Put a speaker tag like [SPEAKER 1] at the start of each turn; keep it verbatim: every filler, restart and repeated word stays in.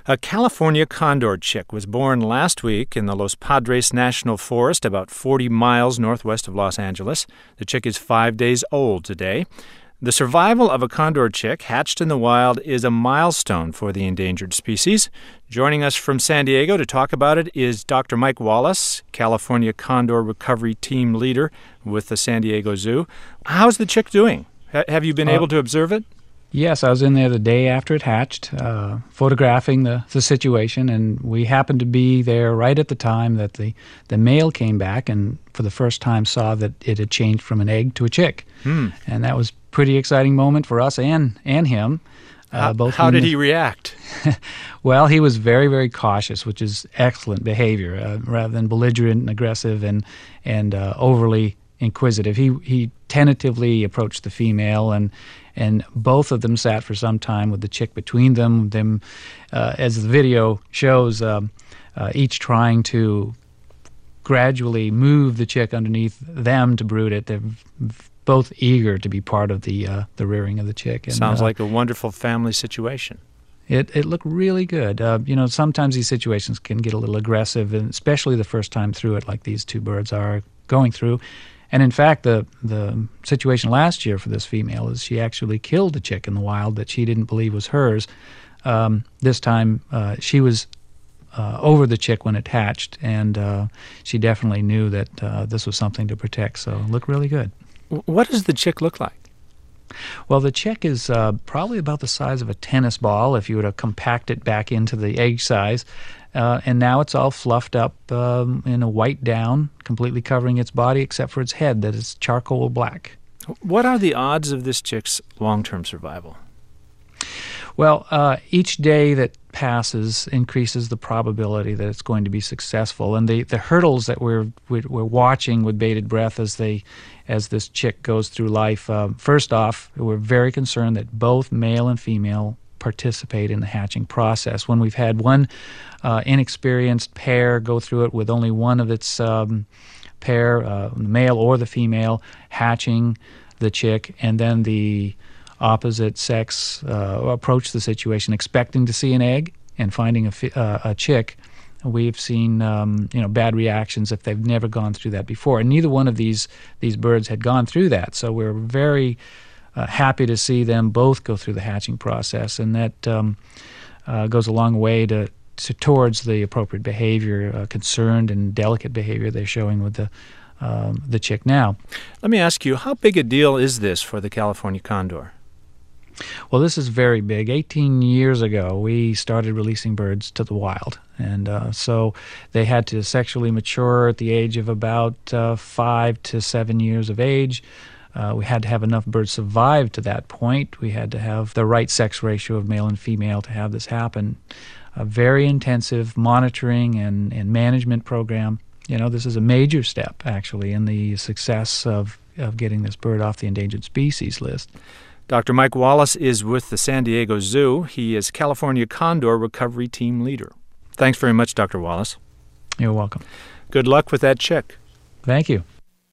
[SPEAKER 1] A California condor chick was born last week in the Los Padres National Forest, about forty miles northwest of Los Angeles. The chick is five days old today. The survival of a condor chick hatched in the wild is a milestone for the endangered species. Joining us from San Diego to talk about it is Doctor Mike Wallace, California Condor Recovery Team Leader with the San Diego Zoo. How's the chick doing? H- have you been uh, able to observe it?
[SPEAKER 2] Yes, I was in there the day after it hatched, uh, photographing the, the situation, and we happened to be there right at the time that the, the male came back and for the first time saw that it had changed from an egg to a chick. Hmm. And that was a pretty exciting moment for us and, and him.
[SPEAKER 1] Uh, how both how did the, he react?
[SPEAKER 2] Well, he was very, very cautious, which is excellent behavior, uh, rather than belligerent and aggressive and, and uh, overly inquisitive. He, he tentatively approached the female, and And both of them sat for some time with the chick between them, them uh, as the video shows, um, uh, each trying to gradually move the chick underneath them to brood it. They're both eager to be part of the uh, the rearing of the chick. And,
[SPEAKER 1] Sounds
[SPEAKER 2] uh,
[SPEAKER 1] like a wonderful family situation.
[SPEAKER 2] It it looked really good. Uh, you know, sometimes these situations can get a little aggressive, and especially the first time through it, like these two birds are going through. And in fact, the the situation last year for this female is she actually killed a chick in the wild that she didn't believe was hers. Um, this time, uh, she was uh, over the chick when it hatched, and uh, she definitely knew that uh, this was something to protect, so it looked really good.
[SPEAKER 1] What does the chick look like?
[SPEAKER 2] Well, the chick is uh, probably about the size of a tennis ball if you were to compact it back into the egg size. Uh, and now it's all fluffed up um, in a white down, completely covering its body except for its head that is charcoal black.
[SPEAKER 1] What are the odds of this chick's long-term survival?
[SPEAKER 2] Well, uh, each day that passes increases the probability that it's going to be successful. And the, the hurdles that we're, we're we're watching with bated breath as they as this chick goes through life. Uh, first off, we're very concerned that both male and female participate in the hatching process. When we've had one uh, inexperienced pair go through it with only one of its um, pair, uh, the male or the female, hatching the chick, and then the opposite sex uh, approach the situation expecting to see an egg and finding a, fi- uh, a chick, we've seen um, you know bad reactions if they've never gone through that before. And neither one of these these birds had gone through that, so we're very Uh, happy to see them both go through the hatching process, and that um, uh, goes a long way to, to towards the appropriate behavior, uh, concerned and delicate behavior they're showing with the um, the chick now.
[SPEAKER 1] Let me ask you, how big a deal is this for the California condor?
[SPEAKER 2] Well, this is very big. eighteen years ago, we started releasing birds to the wild, and uh, so they had to sexually mature at the age of about uh, five to seven years of age. Uh, we had to have enough birds survive to that point. We had to have the right sex ratio of male and female to have this happen. A very intensive monitoring and, and management program. You know, this is a major step, actually, in the success of, of getting this bird off the endangered species list.
[SPEAKER 1] Doctor Mike Wallace is with the San Diego Zoo. He is California Condor Recovery Team Leader. Thanks very much, Doctor Wallace.
[SPEAKER 2] You're welcome.
[SPEAKER 1] Good luck with that chick.
[SPEAKER 2] Thank you.